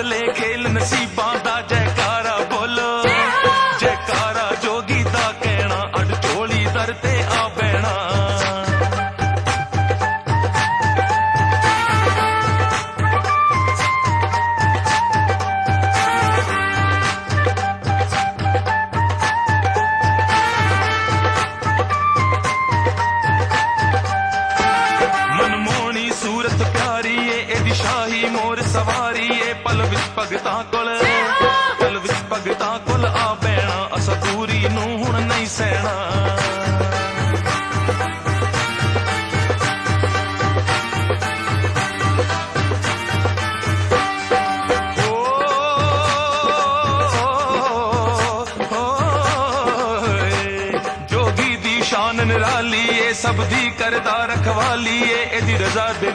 वाले खेल नसीबां दा जयकारा बोलो जयकारा जोगी दा कहना अड झोली दर ते आ बैणा मनमोहनी सूरत प्यारी है एदी शाही मोर सवारी है पल विच भगतां कोल आ बैणा असा दूरी नूं हुण नहीं सहना जोगी दी शान निराली है सब दी करदा रखवाली है एदी रजा दे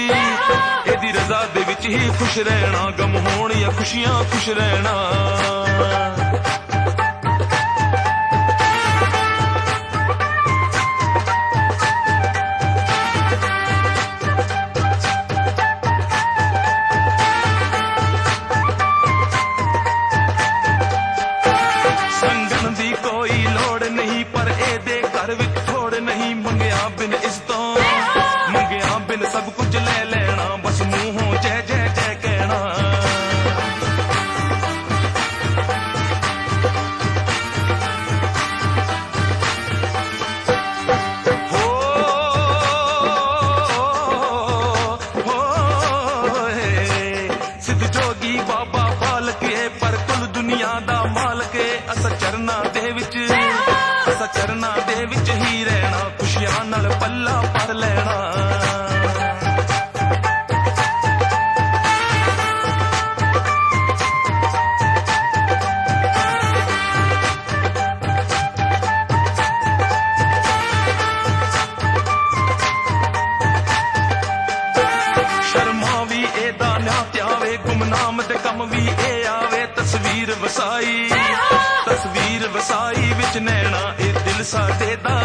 विच ही खुश रहना गम होण या खुशियां खुश रहना संगन दी कोई लोड़ नहीं पर एदे घर विच थोड़ नहीं मंगिया बिन इस तो मंगिया बिन सब कुछ ले लेना बस मुंहों जय जय जय कहना सिद्ध जोगी बाबा बालक है पर कुल दुनिया दा मालक है असा चरना दे विच ही रहना खुशियां नाल पल्ला पर लेना शर्मा भी एदा ना त्यावे गुमनाम ते कम भी ए आवे तस्वीर वसाई विच नैना ए दिल साडे दा